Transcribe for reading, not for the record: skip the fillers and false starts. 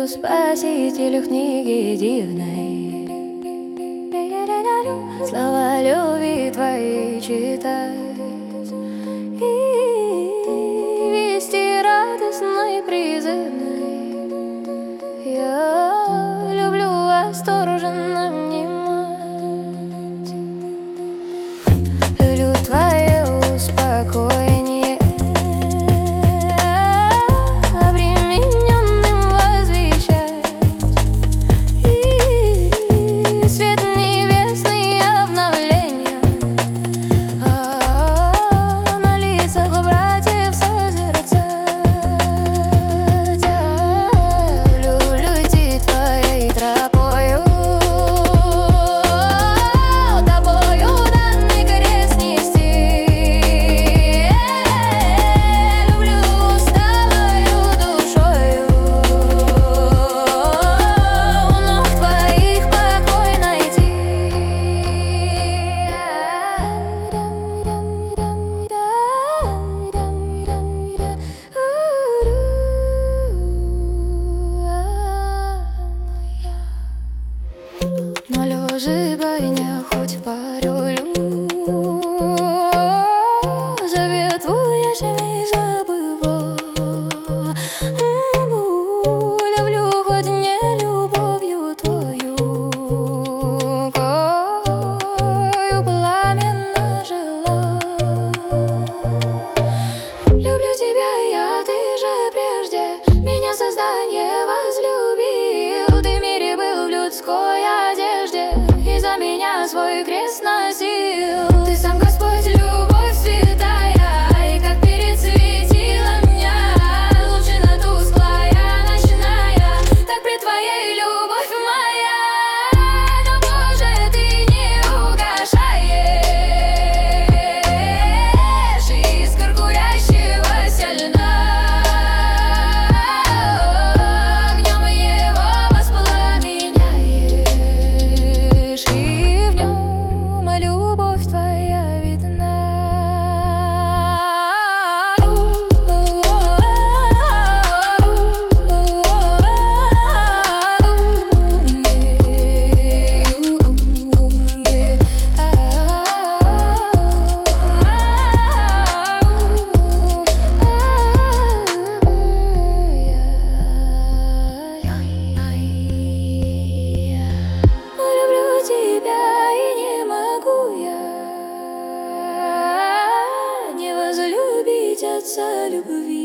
спасителю книги дивной. Слова любви твои читать и вести радостной призывной. Я люблю восторженно внимать. Люблю твое успокоение, обремененным возвещать, и свет небесный обновления на лицах братьев созерцать. Люблю идти твоей тропою, тобою данный крест нести. Люблю усталою душою у ног твоих покой найти. Но лежи, бойня, хоть по рулю, завет твой я же не забываю. Люблю, хоть не любовью твою, кою пламенно жила. Люблю тебя я, ты же прежде меня создание возлюбил. Ты в мире был в людской одежде, и за меня свой крест носил. Ты сам Господь, любовь святая, и как перед светила меня, лучина тусклая ночная, так пред твоей любовь моя. Но, Боже, ты не угашаешь искр курящегося льда. Огнем его воспламеняешь, и в нем любовь твоя видна. Люблю тебя, и не могу я не возлюбить Отца любви.